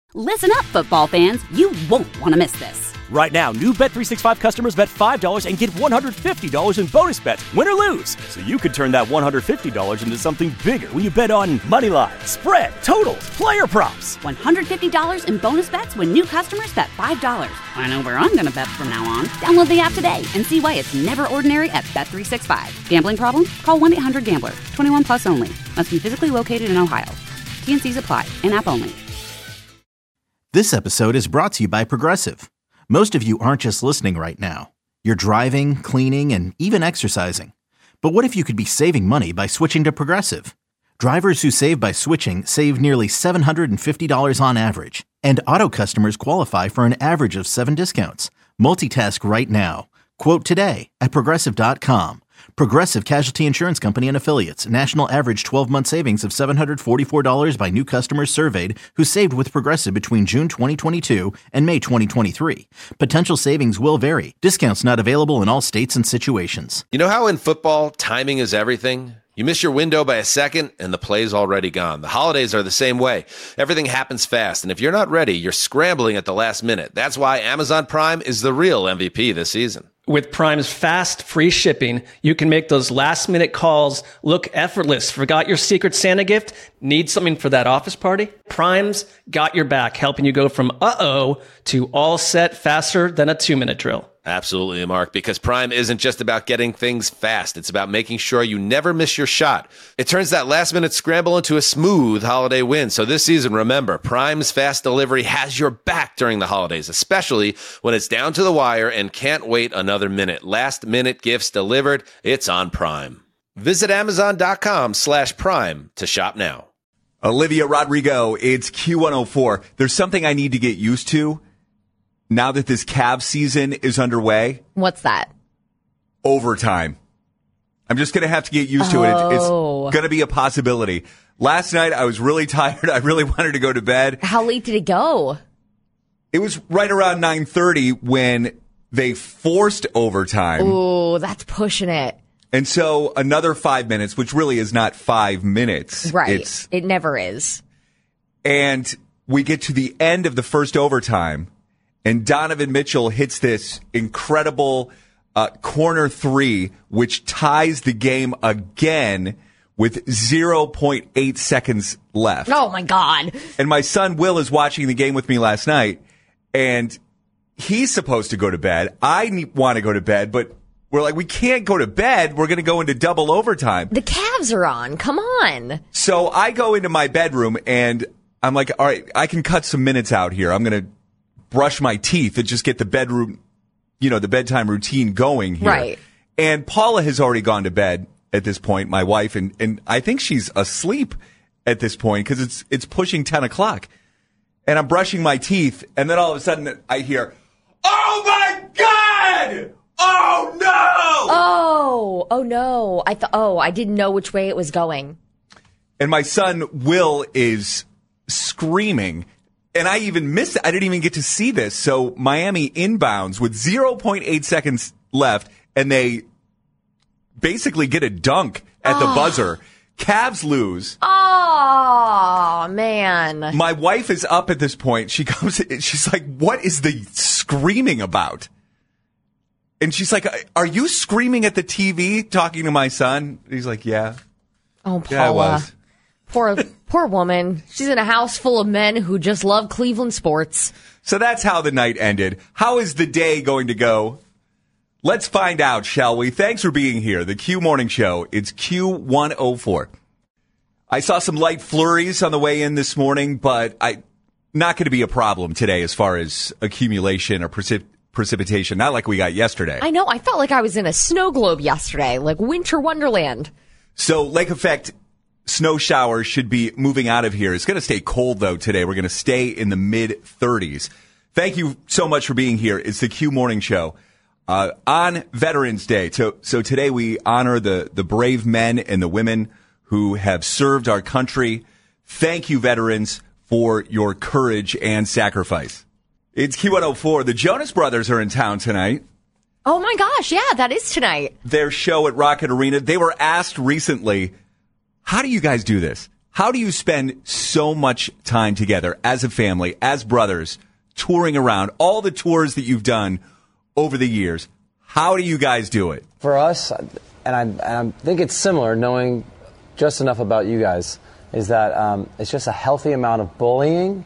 Listen up, football fans. You won't want to miss this. Right now, new Bet365 customers bet $5 and get $150 in bonus bets, win or lose. So you could turn that $150 into something bigger when you bet on money line, spread, totals, player props. $150 in bonus bets when new customers bet $5. I know where I'm going to bet from now on. Download the app today and see why it's never ordinary at Bet365. Gambling problem? Call 1-800-GAMBLER. 21 plus only. Must be physically located in Ohio. T&Cs apply. In-app only. This episode is brought to you by Progressive. Most of you aren't just listening right now. You're driving, cleaning, and even exercising. But what if you could be saving money by switching to Progressive? Drivers who save by switching save nearly $750 on average. And auto customers qualify for an average of 7 discounts. Multitask right now. Quote today at Progressive.com. Progressive Casualty Insurance Company and Affiliates. National average 12-month savings of $744 by new customers surveyed who saved with Progressive between June 2022 and May 2023. Potential savings will vary. Discounts not available in all states and situations. You know how in football, timing is everything? You miss your window by a second, and the play's already gone. The holidays are the same way. Everything happens fast, and if you're not ready, you're scrambling at the last minute. That's why Amazon Prime is the real MVP this season. With Prime's fast, free shipping, you can make those last-minute calls look effortless. Forgot your Secret Santa gift? Need something for that office party? Prime's got your back, helping you go from uh-oh to all set faster than a 2-minute drill. Absolutely, Mark, because Prime isn't just about getting things fast. It's about making sure you never miss your shot. It turns that last-minute scramble into a smooth holiday win. So this season, remember, Prime's fast delivery has your back during the holidays, especially when it's down to the wire and can't wait another minute. Last-minute gifts delivered, it's on Prime. Visit Amazon.com/Prime to shop now. Olivia Rodrigo, it's Q104. There's something I need to get used to now that this Cavs season is underway. What's that? Overtime. I'm just going to have to get used to it. It's going to be a possibility. Last night, I was really tired. I really wanted to go to bed. How late did it go? It was right around 9:30 when they forced overtime. Ooh, that's pushing it. And so another 5 minutes, which really is not 5 minutes. Right. It never is. And we get to the end of the first overtime, and Donovan Mitchell hits this incredible corner three, which ties the game again with 0.8 seconds left. Oh, my God. And my son Will is watching the game with me last night, and he's supposed to go to bed. I want to go to bed, but we're like, we can't go to bed. We're going to go into double overtime. The Cavs are on. Come on. So I go into my bedroom, and I'm like, all right, I can cut some minutes out here. I'm going to brush my teeth and just get the bedroom, the bedtime routine going here. Right. And Paula has already gone to bed at this point, my wife, and I think she's asleep at this point because it's pushing 10 o'clock. And I'm brushing my teeth, and then all of a sudden I hear, "Oh my God! Oh no!" Oh no. I didn't know which way it was going. And my son Will is screaming. And I even missed it. I didn't even get to see this. So Miami inbounds with 0.8 seconds left, and they basically get a dunk at the buzzer. Cavs lose. Oh, man. My wife is up at this point. She comes, she's like, "What is the screaming about?" And she's like, "Are you screaming at the TV?" Talking to my son. He's like, "Yeah." Oh, Paula. Yeah, I was. Poor woman. She's in a house full of men who just love Cleveland sports. So that's how the night ended. How is the day going to go? Let's find out, shall we? Thanks for being here. The Q Morning Show. It's Q104. I saw some light flurries on the way in this morning, but not going to be a problem today as far as accumulation or precipitation. Not like we got yesterday. I know. I felt like I was in a snow globe yesterday, like winter wonderland. So lake effect snow showers should be moving out of here. It's going to stay cold, though, today. We're going to stay in the mid-30s. Thank you so much for being here. It's the Q Morning Show on Veterans Day. So today we honor the brave men and the women who have served our country. Thank you, veterans, for your courage and sacrifice. It's Q104. The Jonas Brothers are in town tonight. Oh, my gosh. Yeah, that is tonight. Their show at Rocket Arena. They were asked recently, how do you guys do this? How do you spend so much time together as a family, as brothers, touring around, all the tours that you've done over the years? How do you guys do it? For us, and I think it's similar, knowing just enough about you guys, is that it's just a healthy amount of bullying,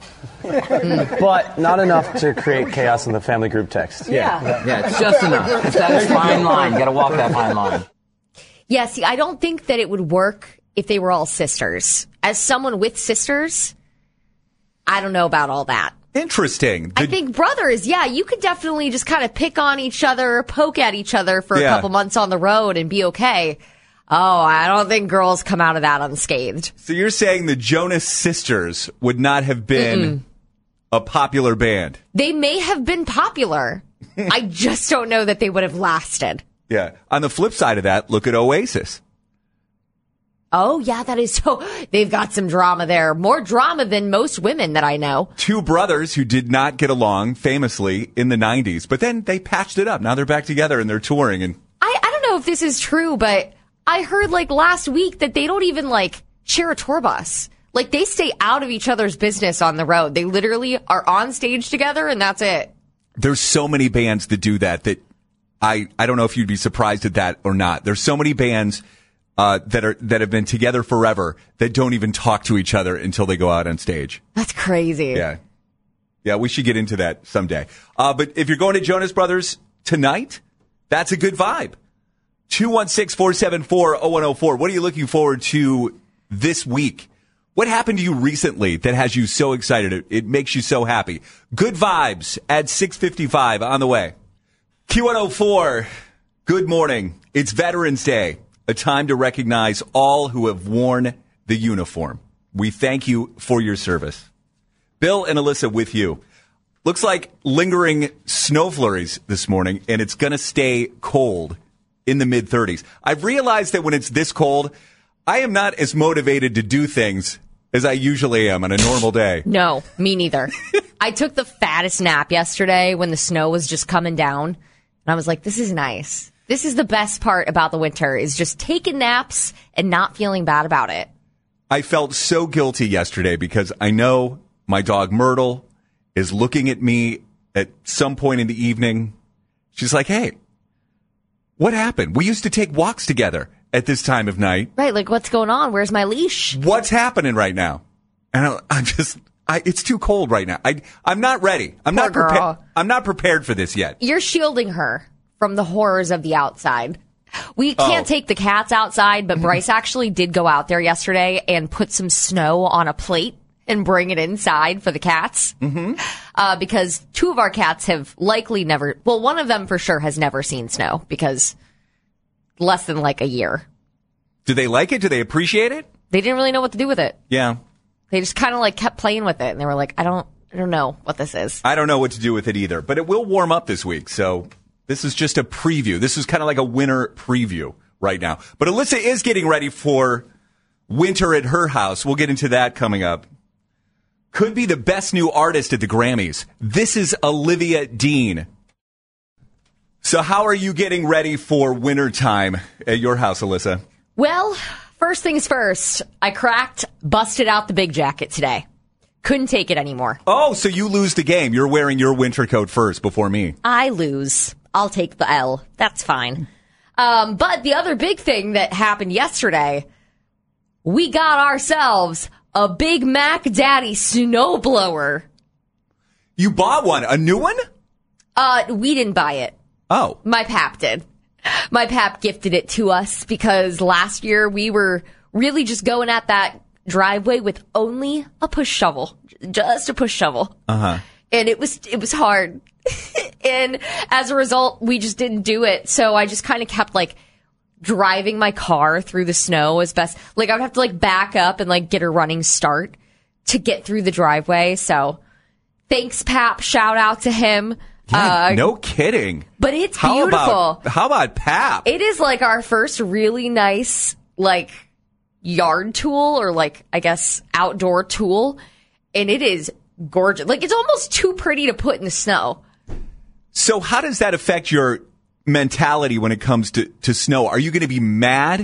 but not enough to create chaos in the family group text. Yeah, it's just enough. It's that fine line. You got to walk that fine line. Yeah, see, I don't think that it would work if they were all sisters. As someone with sisters, I don't know about all that. Interesting. I think brothers, yeah, you could definitely just kind of pick on each other, poke at each other for a couple months on the road and be okay. Oh, I don't think girls come out of that unscathed. So you're saying the Jonas Sisters would not have been a popular band? They may have been popular. I just don't know that they would have lasted. Yeah. On the flip side of that, look at Oasis. Oh, yeah, that is so. They've got some drama there. More drama than most women that I know. Two brothers who did not get along famously in the 90s, but then they patched it up. Now they're back together and they're touring. And I don't know if this is true, but I heard last week that they don't even share a tour bus. They stay out of each other's business on the road. They literally are on stage together and that's it. There's so many bands that do that I don't know if you'd be surprised at that or not. There's so many bands that have been together forever that don't even talk to each other until they go out on stage. That's crazy. Yeah, we should get into that someday. But if you're going to Jonas Brothers tonight, that's a good vibe. 216-474-0104. What are you looking forward to this week? What happened to you recently that has you so excited? It makes you so happy. Good vibes at 6:55 on the way. Q104, good morning. It's Veterans Day, a time to recognize all who have worn the uniform. We thank you for your service. Bill and Alyssa with you. Looks like lingering snow flurries this morning, and it's going to stay cold in the mid-30s. I've realized that when it's this cold, I am not as motivated to do things as I usually am on a normal day. No, me neither. I took the fattest nap yesterday when the snow was just coming down, and I was like, this is nice. This is the best part about the winter, is just taking naps and not feeling bad about it. I felt so guilty yesterday because I know my dog Myrtle is looking at me at some point in the evening. She's like, hey, what happened? We used to take walks together at this time of night. Right, what's going on? Where's my leash? What's happening right now? And it's too cold right now. I'm not ready. I'm not prepared for this yet. You're shielding her from the horrors of the outside. We can't take the cats outside, but Bryce actually did go out there yesterday and put some snow on a plate and bring it inside for the cats. Mm-hmm. Because two of our cats have likely never, well, one of them for sure has never seen snow because less than a year. Do they like it? Do they appreciate it? They didn't really know what to do with it. Yeah. They just kind of kept playing with it and they were like, I don't know what this is. I don't know what to do with it either, but it will warm up this week. So this is just a preview. This is kind of like a winter preview right now. But Alyssa is getting ready for winter at her house. We'll get into that coming up. Could be the best new artist at the Grammys. This is Olivia Dean. So how are you getting ready for winter time at your house, Alyssa? Well, first things first. I busted out the big jacket today. Couldn't take it anymore. Oh, so you lose the game. You're wearing your winter coat first before me. I lose. I'll take the L. That's fine. But the other big thing that happened yesterday, we got ourselves a Big Mac Daddy snowblower. You bought one? A new one? We didn't buy it. Oh. My pap did. My pap gifted it to us because last year we were really just going at that driveway with only a push shovel. Just a push shovel. Uh-huh. And it was hard. And as a result, we just didn't do it. So I just kind of kept driving my car through the snow as best. I would have to back up and get a running start to get through the driveway. So thanks, Pap. Shout out to him. Yeah, no kidding. But it's beautiful. How about Pap? It is our first really nice yard tool or I guess outdoor tool. And it is gorgeous. It's almost too pretty to put in the snow. So how does that affect your mentality when it comes to snow? Are you going to be mad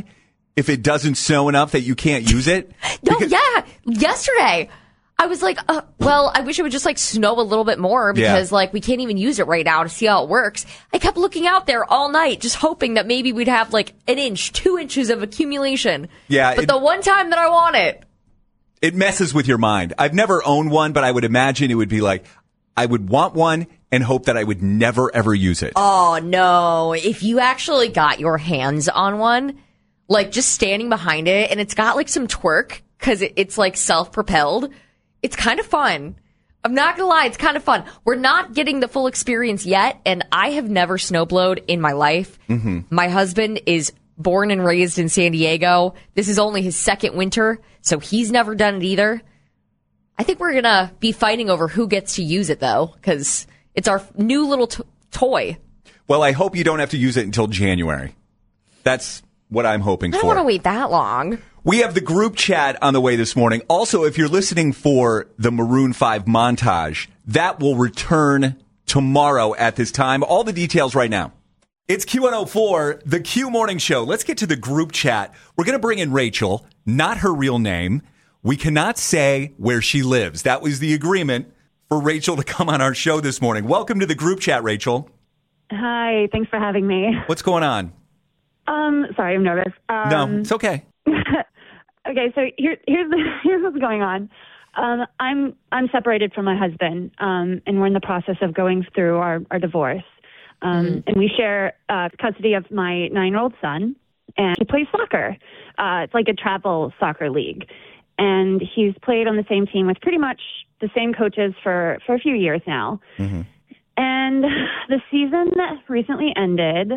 if it doesn't snow enough that you can't use it? Yeah. Yesterday, I was like, well, I wish it would just like snow a little bit more because like we can't even use it right now to see how it works. I kept looking out there all night, just hoping that maybe we'd have like 1 inch, 2 inches of accumulation. Yeah. But the one time that I want it. It messes with your mind. I've never owned one, but I would imagine it would be like, I would want one and hope that I would never, ever use it. Oh, no. If you actually got your hands on one, like just standing behind it, and it's got like some twerk because it's like self-propelled, it's kind of fun. I'm not going to lie, it's kind of fun. We're not getting the full experience yet, and I have never snowblowed in my life. Mm-hmm. My husband is born and raised in San Diego. This is only his second winter, so he's never done it either. I think we're going to be fighting over who gets to use it, though, because it's our new little toy. Well, I hope you don't have to use it until January. That's what I'm hoping for. I don't want to wait that long. We have the group chat on the way this morning. Also, if you're listening for the Maroon 5 montage, that will return tomorrow at this time. All the details right now. It's Q104, the Q Morning Show. Let's get to the group chat. We're going to bring in Rachel, not her real name. We cannot say where she lives. That was the agreement for Rachel to come on our show this morning. Welcome to the group chat, Rachel. Hi, thanks for having me. What's going on? Sorry, I'm nervous. No, it's okay. Okay, so here's what's going on. I'm separated from my husband, and we're in the process of going through our divorce. And we share custody of my 9-year-old son, and he plays soccer. It's like a travel soccer league. And he's played on the same team with pretty much the same coaches for a few years now. Mm-hmm. And the season recently ended,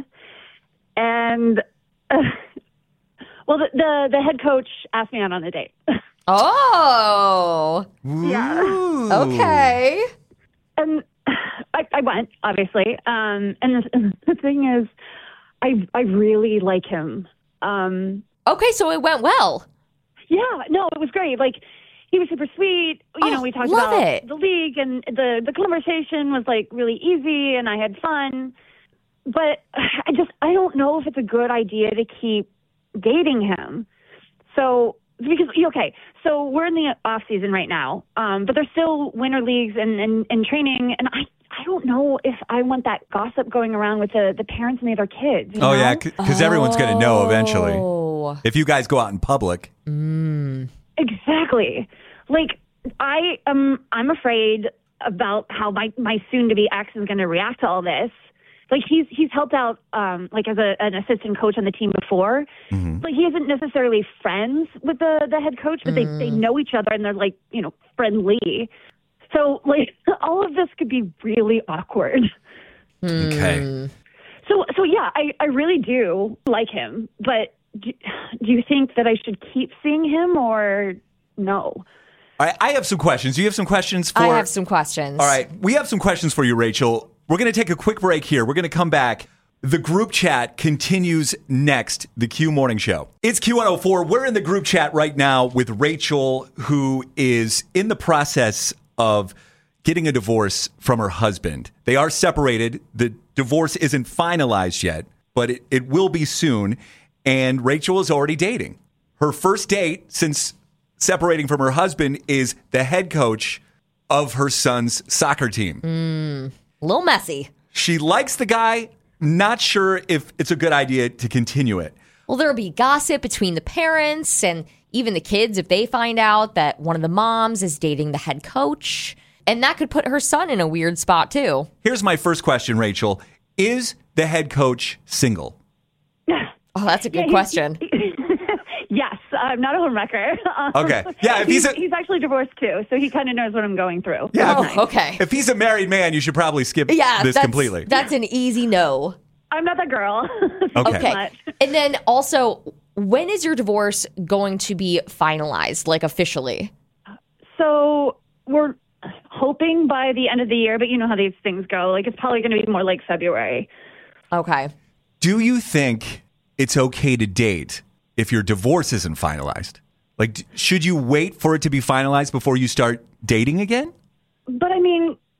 and well, the head coach asked me out on a date. Oh, yeah, okay. And I went, obviously. And the thing is, I really like him. Okay, so it went well. Yeah, no, it was great. Like, he was super sweet. You know, we talked about the league, and the conversation was like really easy, and I had fun. But I don't know if it's a good idea to keep dating him. So, because, okay, so we're in the off season right now, but there's still winter leagues and training, and I don't know if I want that gossip going around with the parents and the other kids. You know? Yeah, because everyone's going to know eventually. If you guys go out in public. Exactly. Like, I'm afraid about how my soon-to-be ex is going to react to all this. Like, he's helped out, like, as an assistant coach on the team before. Mm-hmm. Like, he isn't necessarily friends with the head coach, but they know each other, and they're, like, you know, friendly. So, like, all of this could be really awkward. Okay. So yeah, I really do like him, but do you think that I should keep seeing him or no? I have some questions. Do you have some questions for... I have some questions. All right. We have some questions for you, Rachel. We're going to take a quick break here. We're going to come back. The group chat continues next, the Q Morning Show. It's Q104. We're in the group chat right now with Rachel, who is in the process of getting a divorce from her husband. They are separated. The divorce isn't finalized yet, but it will be soon. And Rachel is already dating. Her first date since separating from her husband is the head coach of her son's soccer team. A little messy. She likes the guy, not sure if it's a good idea to continue it. Well, there'll be gossip between the parents and even the kids if they find out that one of the moms is dating the head coach. And that could put her son in a weird spot, too. Here's my first question, Rachel. Is the head coach single? Oh, that's a good question. Yes, I'm not a homewrecker. Okay. Yeah, if he's actually divorced too, so he kind of knows what I'm going through. Yeah. Okay. If he's a married man, you should probably skip this completely. That's an easy no. I'm not that girl. Okay. And then also, when is your divorce going to be finalized, like officially? So we're hoping by the end of the year, but you know how these things go. Like, it's probably going to be more like February. Okay. Do you think it's okay to date if your divorce isn't finalized? Like, should you wait for it to be finalized before you start dating again? But I mean,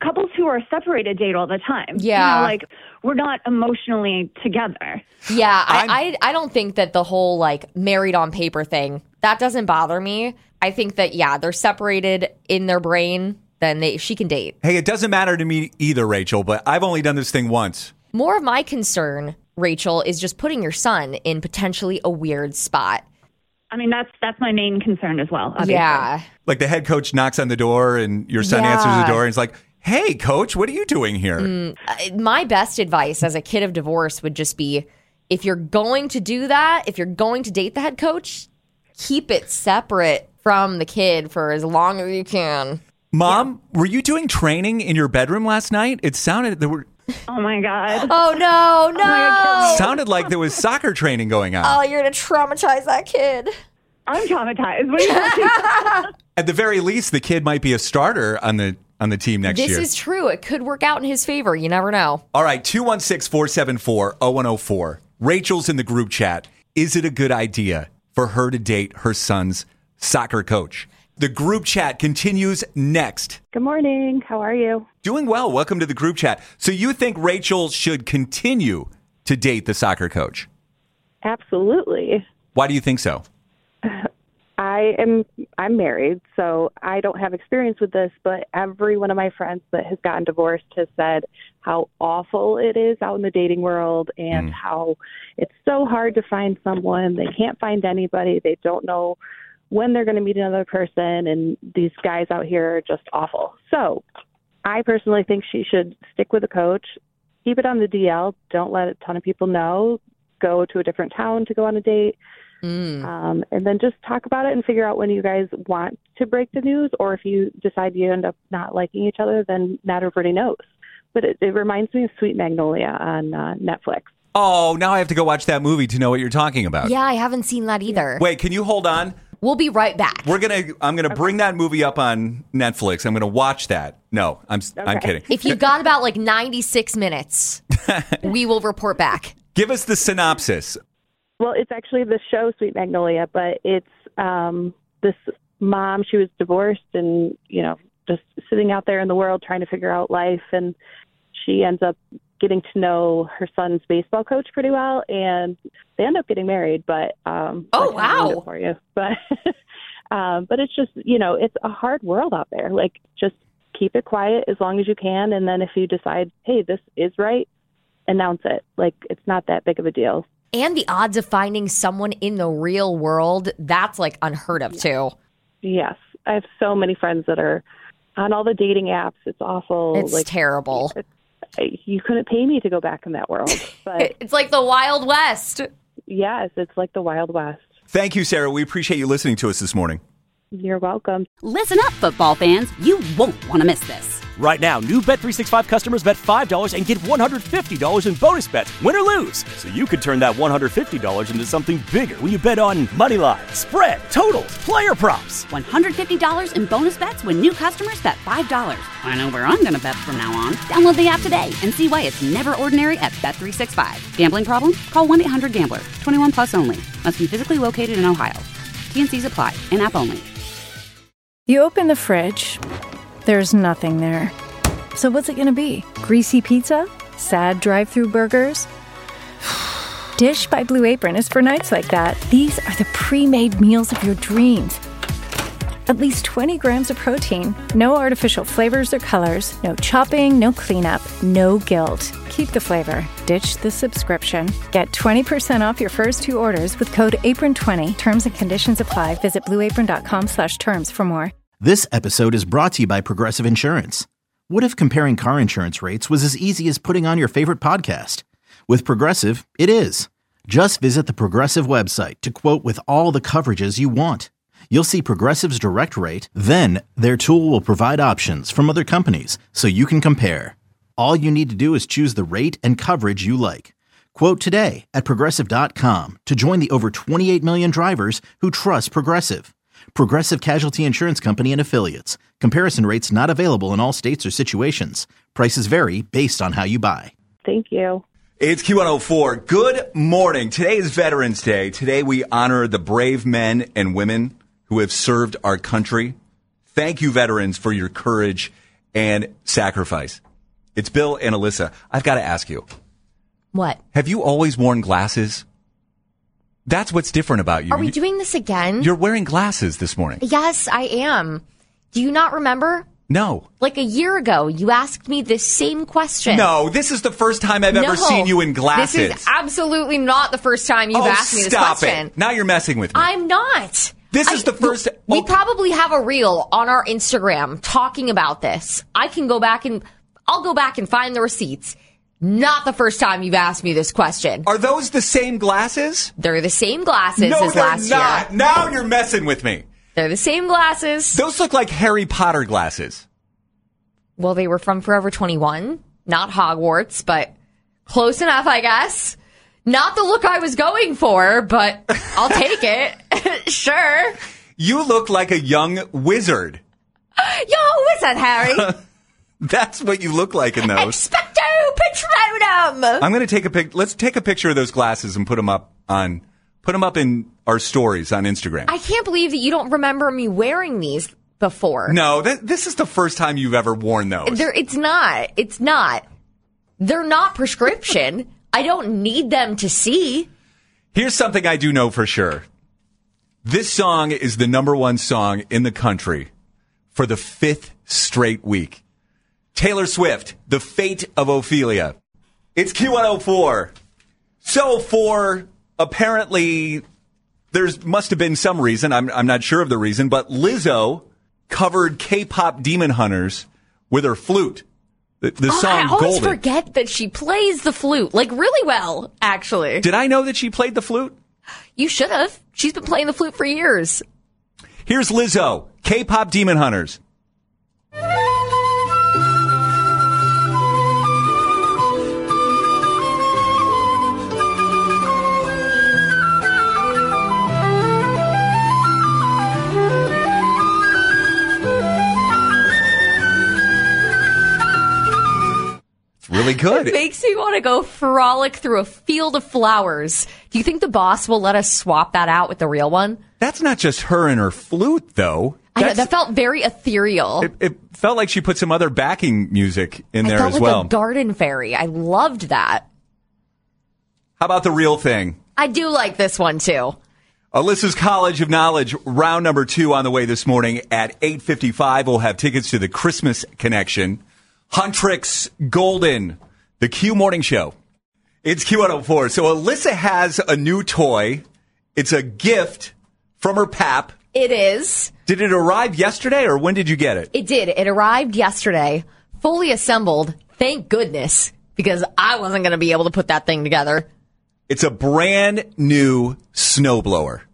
couples who are separated date all the time. Yeah. You know, like, we're not emotionally together. Yeah, I don't think that the whole, like, married on paper thing, that doesn't bother me. I think that, yeah, they're separated in their brain, then she can date. Hey, it doesn't matter to me either, Rachel, but I've only done this thing once. More of my concern, Rachel, is just putting your son in potentially a weird spot. I mean, that's my main concern as well, obviously. Yeah. Like the head coach knocks on the door and your son answers the door and is like, hey, coach, what are you doing here? My best advice as a kid of divorce would just be, if you're going to do that, if you're going to date the head coach, keep it separate from the kid for as long as you can. Mom, were you doing training in your bedroom last night? It sounded there were. Oh my God. Oh no, no. God, sounded like there was soccer training going on. Oh, you're going to traumatize that kid. I'm traumatized. What are you talking? At the very least, the kid might be a starter on the team next year. This is true. It could work out in his favor. You never know. All right, 216-474-0104. Rachel's in the group chat. Is it a good idea for her to date her son's soccer coach? The group chat continues next. Good morning. How are you? Doing well. Welcome to the group chat. So you think Rachel should continue to date the soccer coach? Absolutely. Why do you think so? I'm married, so I don't have experience with this, but every one of my friends that has gotten divorced has said how awful it is out in the dating world and how it's so hard to find someone. They can't find anybody. They don't know when they're going to meet another person, and these guys out here are just awful. So I personally think she should stick with a coach, keep it on the DL, don't let a ton of people know, go to a different town to go on a date, and then just talk about it and figure out when you guys want to break the news, or if you decide you end up not liking each other, then not everybody knows. But it reminds me of Sweet Magnolia on Netflix. Oh, now I have to go watch that movie to know what you're talking about. Yeah, I haven't seen that either. Wait, can you hold on? We'll be right back. I'm gonna bring that movie up on Netflix. I'm gonna watch that. No, I'm kidding. If you've got about like 96 minutes, we will report back. Give us the synopsis. Well, it's actually the show Sweet Magnolia, but it's this mom. She was divorced and, just sitting out there in the world trying to figure out life. And she ends up getting to know her son's baseball coach pretty well. And they end up getting married. But oh, wow. For you. But it's just, it's a hard world out there. Like, just keep it quiet as long as you can. And then if you decide, hey, this is right, announce it. Like, it's not that big of a deal. And the odds of finding someone in the real world, that's like unheard of too. Yes. I have so many friends that are on all the dating apps. It's awful. It's terrible. You couldn't pay me to go back in that world. But it's like the Wild West. Yes, it's like the Wild West. Thank you, Sarah. We appreciate you listening to us this morning. You're welcome. Listen up, football fans. You won't want to miss this. Right now, new Bet365 customers bet $5 and get $150 in bonus bets, win or lose. So you could turn that $150 into something bigger when you bet on moneyline, spread, totals, player props. $150 in bonus bets when new customers bet $5. I know where I'm going to bet from now on. Download the app today and see why it's never ordinary at Bet365. Gambling problem? Call 1-800-GAMBLER. 21 plus only. Must be physically located in Ohio. T&Cs apply. In-app only. You open the fridge. There's nothing there. So what's it going to be? Greasy pizza? Sad drive-thru burgers? Dish by Blue Apron is for nights like that. These are the pre-made meals of your dreams. At least 20 grams of protein. No artificial flavors or colors. No chopping, no cleanup, no guilt. Keep the flavor. Ditch the subscription. Get 20% off your first 2 orders with code APRON20. Terms and conditions apply. Visit blueapron.com/terms for more. This episode is brought to you by Progressive Insurance. What if comparing car insurance rates was as easy as putting on your favorite podcast? With Progressive, it is. Just visit the Progressive website to quote with all the coverages you want. You'll see Progressive's direct rate, then their tool will provide options from other companies so you can compare. All you need to do is choose the rate and coverage you like. Quote today at Progressive.com to join the over 28 million drivers who trust Progressive. Progressive Casualty Insurance Company and Affiliates. Comparison rates not available in all states or situations. Prices vary based on how you buy. Thank you. It's Q104. Good morning. Today is Veterans Day. Today we honor the brave men and women who have served our country. Thank you, veterans, for your courage and sacrifice. It's Bill and Alyssa. I've got to ask you. What? Have you always worn glasses? That's what's different about you. Are we doing this again? You're wearing glasses this morning. Yes, I am. Do you not remember? No. Like a year ago, you asked me this same question. No, this is the first time I've ever seen you in glasses. This is absolutely not the first time you've asked me this question. It. Now you're messing with me. I'm not. This is the first... We probably have a reel on our Instagram talking about this. I'll go back and find the receipts. Not the first time you've asked me this question. Are those the same glasses? They're the same glasses as last year. No, they're not. Now you're messing with me. They're the same glasses. Those look like Harry Potter glasses. Well, they were from Forever 21, not Hogwarts, but close enough, I guess. Not the look I was going for, but I'll take it. Sure. You look like a young wizard. Young wizard, Harry. That's what you look like in those. Expecto Patronum. I'm going to take a pic. Let's take a picture of those glasses and put them up in our stories on Instagram. I can't believe that you don't remember me wearing these before. No, this is the first time you've ever worn those. It's not. They're not prescription. I don't need them to see. Here's something I do know for sure. This song is the number one song in the country for the 5th straight week. Taylor Swift, The Fate of Ophelia. It's Q104. So for apparently, there must have been some reason, I'm not sure of the reason, but Lizzo covered K-pop Demon Hunters with her flute. The song I always Golden. forget that she plays the flute, like really well, actually. Did I know that she played the flute? You should have. She's been playing the flute for years. Here's Lizzo, K-pop Demon Hunters. Really good. It makes me want to go frolic through a field of flowers. Do you think the boss will let us swap that out with the real one? That's not just her and her flute, though. I know, that felt very ethereal. It felt like she put some other backing music in there as like well. A garden fairy. I loved that. How about the real thing? I do like this one, too. Alyssa's College of Knowledge, round number 2 on the way this morning at 8:55. We'll have tickets to the Christmas Connection. Huntrix Golden, the Q Morning Show. It's Q104. So Alyssa has a new toy. It's a gift from her pap. It is. Did it arrive yesterday, or when did you get it? It did. It arrived yesterday, fully assembled. Thank goodness, because I wasn't going to be able to put that thing together. It's a brand new snowblower.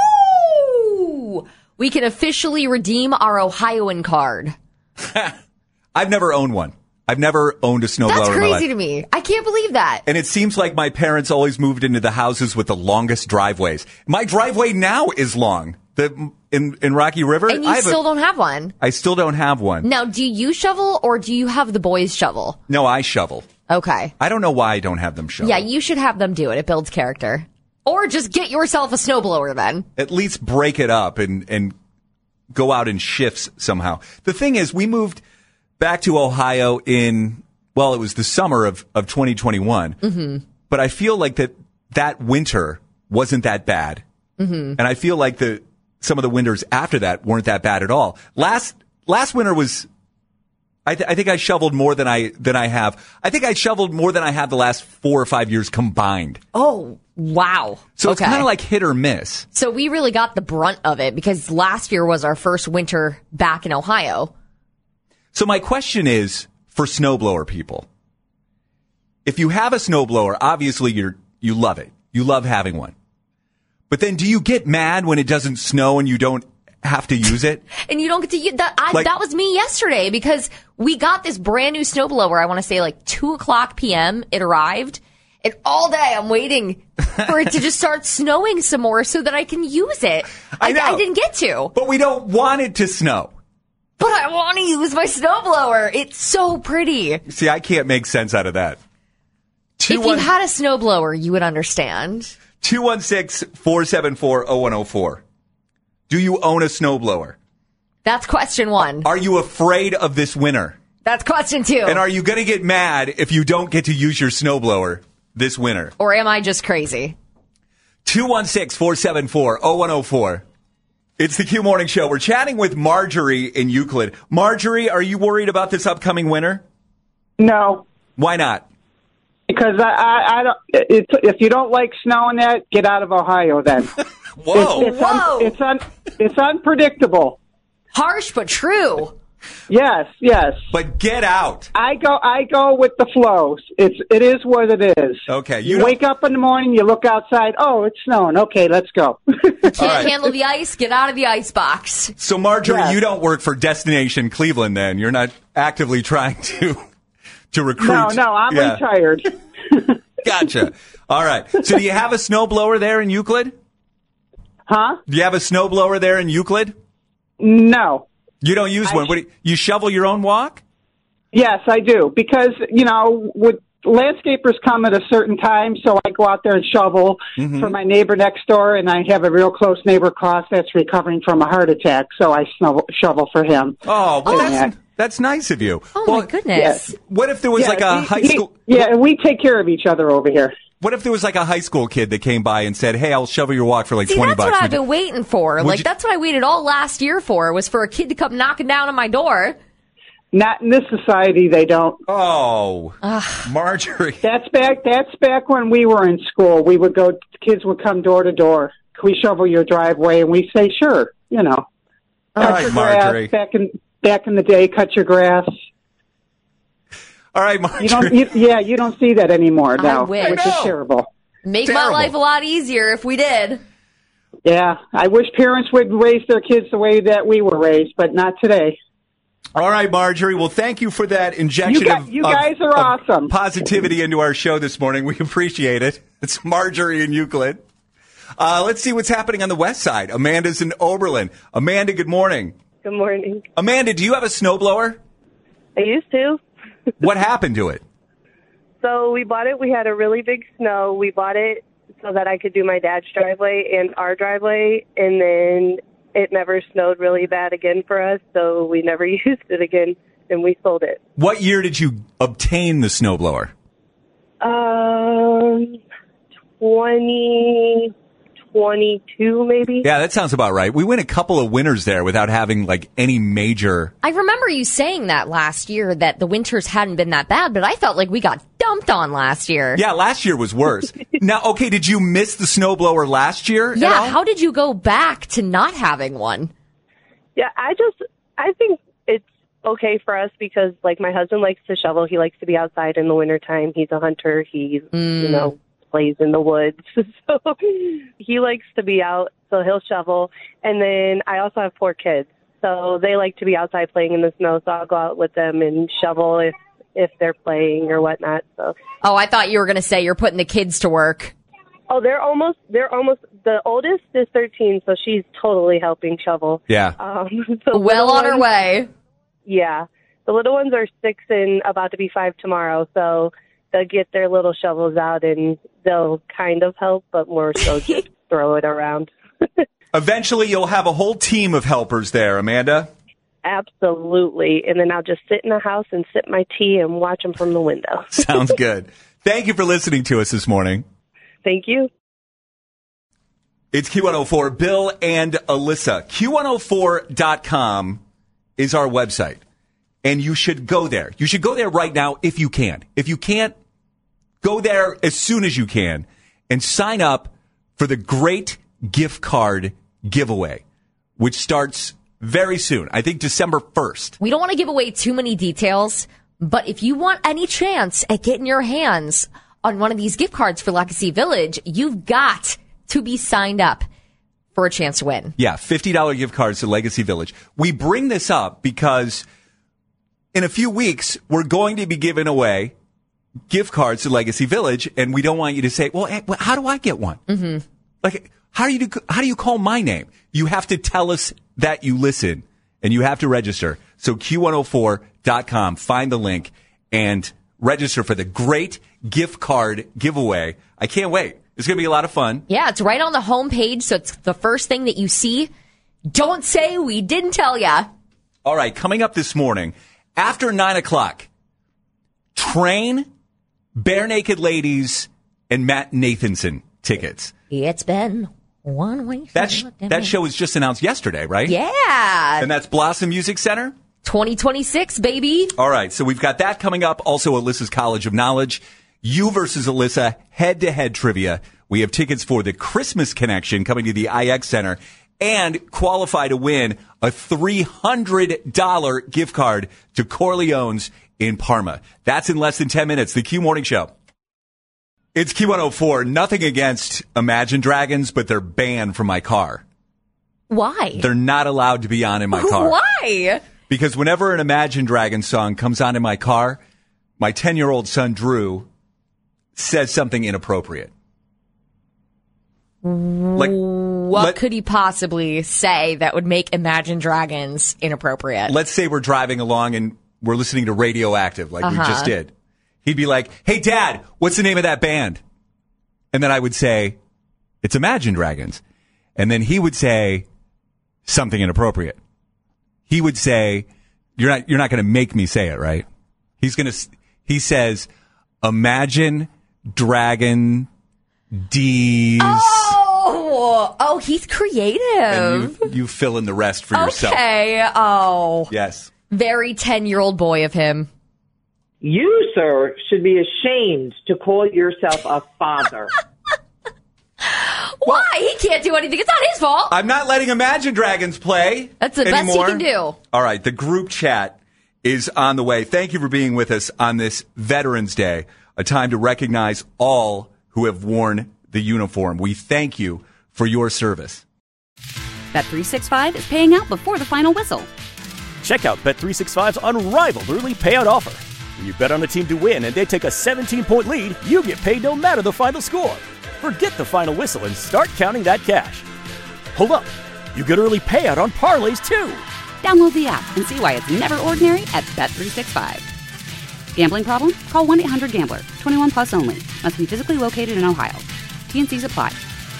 Woo! We can officially redeem our Ohioan card. I've never owned one. I've never owned a snowblower in my life. That's crazy to me. I can't believe that. And it seems like my parents always moved into the houses with the longest driveways. My driveway now is long. In Rocky River. And you still don't have one. I still don't have one. Now, do you shovel or do you have the boys shovel? No, I shovel. Okay. I don't know why I don't have them shovel. Yeah, you should have them do it. It builds character. Or just get yourself a snowblower then. At least break it up and go out in shifts somehow. The thing is, we moved back to Ohio it was the summer of 2021. Mm-hmm. But I feel like that winter wasn't that bad. Mm-hmm. And I feel like some of the winters after that weren't that bad at all. Last winter was, I think I shoveled more than I have. I think I shoveled more than I have the last 4 or 5 years combined. Oh, wow. So it's kind of like hit or miss. So we really got the brunt of it because last year was our first winter back in Ohio. So my question is for snowblower people. If you have a snowblower, obviously you love it. You love having one. But then do you get mad when it doesn't snow and you don't have to use it? And you don't get to use that. That was me yesterday because we got this brand new snowblower. I want to say like 2:00 p.m. It arrived. And all day I'm waiting for it to just start snowing some more so that I can use it. I didn't get to. But we don't want it to snow. But I want to use my snowblower. It's so pretty. See, I can't make sense out of that. If you had a snowblower, you would understand. 216-474-0104. Do you own a snowblower? That's question 1. Are you afraid of this winter? That's question 2. And are you going to get mad if you don't get to use your snowblower this winter? Or am I just crazy? 216-474-0104. It's the Q Morning Show. We're chatting with Marjorie in Euclid. Marjorie, are you worried about this upcoming winter? No. Why not? Because I don't. If you don't like snow and that, get out of Ohio. Then. Whoa! It's unpredictable. Harsh but true. Yes. But get out. I go with the flow. It is what it is. Okay. You wake up in the morning, you look outside. Oh, it's snowing. Okay, let's go. Can't handle the ice? Get out of the ice box. So, Marjorie, you don't work for Destination Cleveland. Then you're not actively trying to recruit. No, I'm retired. Gotcha. All right. So, do you have a snowblower there in Euclid? Huh? Do you have a snowblower there in Euclid? No. You don't use one. What, you shovel your own walk? Yes, I do. Because, with landscapers come at a certain time, so I go out there and shovel for my neighbor next door, and I have a real close neighbor, Cross, that's recovering from a heart attack, so I shovel for him. Oh, well, that's nice of you. Oh, my goodness. What if there was like a high school... we take care of each other over here. What if there was like a high school kid that came by and said, hey, I'll shovel your walk for like $20? That's what I've been waiting for. That's what I waited all last year for, was for a kid to come knocking down on my door. Not in this society, they don't. Oh, Marjorie. That's back when we were in school. We would go, kids would come door to door. Can we shovel your driveway? And we say, sure, All right, Marjorie. Back in the day, cut your grass. All right, Marjorie. You don't see that anymore now, which is terrible. Make my life a lot easier if we did. Yeah, I wish parents would raise their kids the way that we were raised, but not today. All right, Marjorie. Well, thank you for that injection you guys are awesome. Positivity into our show this morning. We appreciate it. It's Marjorie in Euclid. Let's see what's happening on the west side. Amanda's in Oberlin. Amanda, good morning. Good morning. Amanda, do you have a snowblower? I used to. What happened to it? So we bought it. We had a really big snow. We bought it so that I could do my dad's driveway and our driveway, and then it never snowed really bad again for us, so we never used it again, and we sold it. What year did you obtain the snowblower? 2022, maybe. Yeah, that sounds about right. We went a couple of winters there without having like any major... I remember you saying that last year, that the winters hadn't been that bad, but I felt like we got dumped on last year. Yeah, last year was worse. Now, okay, did you miss the snowblower last year? Yeah, how did you go back to not having one? Yeah, I think it's okay for us because, like, my husband likes to shovel. He likes to be outside in the wintertime. He's a hunter. He's, plays in the woods. So he likes to be out, so he'll shovel. And then I also have 4 kids, so they like to be outside playing in the snow, so I'll go out with them and shovel if they're playing or whatnot. So. Oh, I thought you were going to say you're putting the kids to work. Oh, they're almost, the oldest is 13, so she's totally helping shovel. Yeah. So well on her way. Yeah. The little ones are 6 and about to be 5 tomorrow, so they'll get their little shovels out and they'll kind of help, but more so just throw it around. Eventually, you'll have a whole team of helpers there, Amanda. Absolutely. And then I'll just sit in the house and sip my tea and watch them from the window. Sounds good. Thank you for listening to us this morning. Thank you. It's Q104, Bill and Alyssa. Q104.com is our website. And you should go there. You should go there right now if you can. If you can't, go there as soon as you can and sign up for the Great Gift Card Giveaway, which starts very soon. I think December 1st. We don't want to give away too many details, but if you want any chance at getting your hands on one of these gift cards for Legacy Village, you've got to be signed up for a chance to win. Yeah, $50 gift cards to Legacy Village. We bring this up because in a few weeks, we're going to be giving away gift cards to Legacy Village, and we don't want you to say, well, how do I get one? Mm-hmm. Like, how do you call my name? You have to tell us that you listen, and you have to register. So Q104.com, find the link, and register for the Great Gift Card Giveaway. I can't wait. It's going to be a lot of fun. Yeah, it's right on the homepage, so it's the first thing that you see. Don't say we didn't tell ya. All right, coming up this morning, after 9 o'clock, Train, Bare Naked Ladies, and Matt Nathanson tickets. It's been one week. That show was just announced yesterday, right? Yeah. And that's Blossom Music Center? 2026, baby. All right, so we've got that coming up. Also, Alyssa's College of Knowledge. You versus Alyssa, head-to-head trivia. We have tickets for the Christmas Connection coming to the IX Center and qualify to win a $300 gift card to Corleone's in Parma. That's in less than 10 minutes. The Q Morning Show. It's Q104. Nothing against Imagine Dragons, but they're banned from my car. Why? They're not allowed to be on in my car. Why? Because whenever an Imagine Dragons song comes on in my car, my 10-year-old son, Drew, says something inappropriate. What could he possibly say that would make Imagine Dragons inappropriate? Let's say we're driving along and we're listening to Radioactive like we just did. He'd be like, "Hey, Dad, what's the name of that band?" And then I would say, "It's Imagine Dragons." And then he would say something inappropriate. He would say, "You're not going to make me say it, right?" He says, "Imagine Dragon D's." Oh, he's creative. And you fill in the rest for yourself. Okay. Oh. Yes. Very 10-year-old boy of him. You, sir, should be ashamed to call yourself a father. Why? He can't do anything. It's not his fault. I'm not letting Imagine Dragons play. That's the anymore. best he can do. All right, the group chat is on the way. Thank you for being with us on this Veterans Day, a time to recognize all who have worn the uniform. We thank you for your service. Bet365 is paying out before the final whistle. Check out Bet365's unrivaled early payout offer. When you bet on a team to win and they take a 17-point lead, you get paid no matter the final score. Forget the final whistle and start counting that cash. Hold up. You get early payout on parlays, too. Download the app and see why it's never ordinary at Bet365. Gambling problem? Call 1-800-GAMBLER. 21 plus only. Must be physically located in Ohio. T&Cs apply.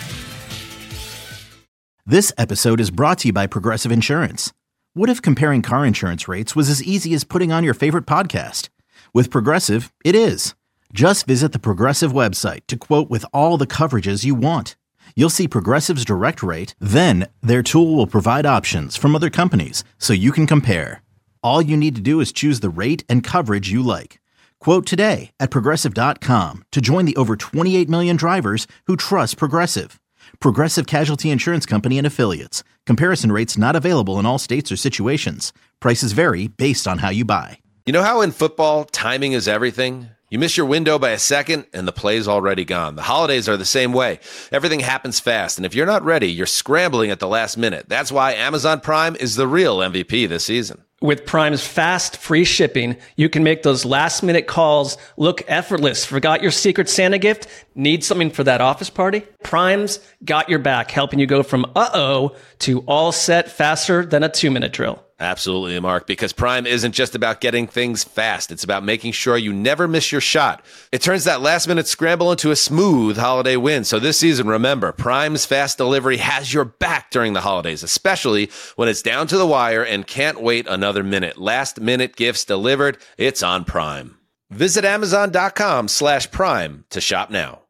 This episode is brought to you by Progressive Insurance. What if comparing car insurance rates was as easy as putting on your favorite podcast? With Progressive, it is. Just visit the Progressive website to quote with all the coverages you want. You'll see Progressive's direct rate, then their tool will provide options from other companies so you can compare. All you need to do is choose the rate and coverage you like. Quote today at Progressive.com to join the over 28 million drivers who trust Progressive. Progressive Casualty Insurance Company and Affiliates. Comparison rates not available in all states or situations. Prices vary based on how you buy. You know how in football, timing is everything? You miss your window by a second, and the play's already gone. The holidays are the same way. Everything happens fast, and if you're not ready, you're scrambling at the last minute. That's why Amazon Prime is the real MVP this season. With Prime's fast, free shipping, you can make those last-minute calls look effortless. Forgot your Secret Santa gift? Need something for that office party? Prime's got your back, helping you go from uh-oh to all set faster than a 2-minute drill. Absolutely, Mark, because Prime isn't just about getting things fast. It's about making sure you never miss your shot. It turns that last-minute scramble into a smooth holiday win. So this season, remember, Prime's fast delivery has your back during the holidays, especially when it's down to the wire and can't wait another minute. Last-minute gifts delivered. It's on Prime. Visit Amazon.com/Prime to shop now.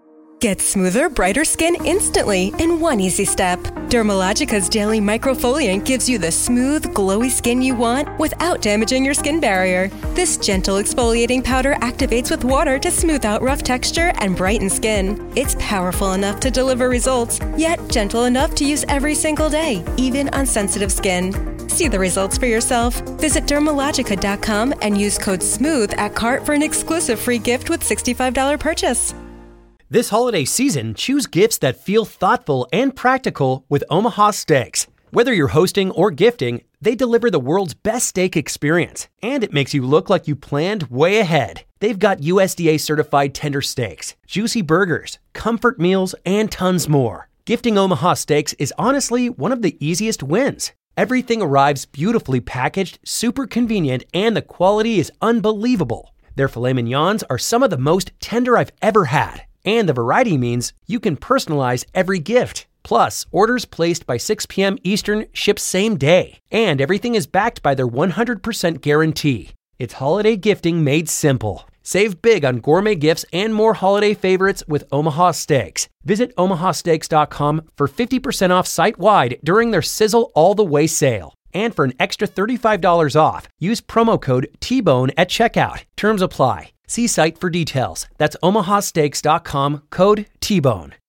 Get smoother, brighter skin instantly in one easy step. Dermalogica's daily microfoliant gives you the smooth, glowy skin you want without damaging your skin barrier. This gentle exfoliating powder activates with water to smooth out rough texture and brighten skin. It's powerful enough to deliver results, yet gentle enough to use every single day, even on sensitive skin. See the results for yourself. Visit Dermalogica.com and use code SMOOTH at cart for an exclusive free gift with $65 purchase. This holiday season, choose gifts that feel thoughtful and practical with Omaha Steaks. Whether you're hosting or gifting, they deliver the world's best steak experience, and it makes you look like you planned way ahead. They've got USDA certified tender steaks, juicy burgers, comfort meals, and tons more. Gifting Omaha Steaks is honestly one of the easiest wins. Everything arrives beautifully packaged, super convenient, and the quality is unbelievable. Their filet mignons are some of the most tender I've ever had. And the variety means you can personalize every gift. Plus, orders placed by 6 p.m. Eastern ship same day. And everything is backed by their 100% guarantee. It's holiday gifting made simple. Save big on gourmet gifts and more holiday favorites with Omaha Steaks. Visit omahasteaks.com for 50% off site-wide during their Sizzle All the Way sale. And for an extra $35 off, use promo code TBONE at checkout. Terms apply. See site for details. That's omahasteaks.com, code TBONE.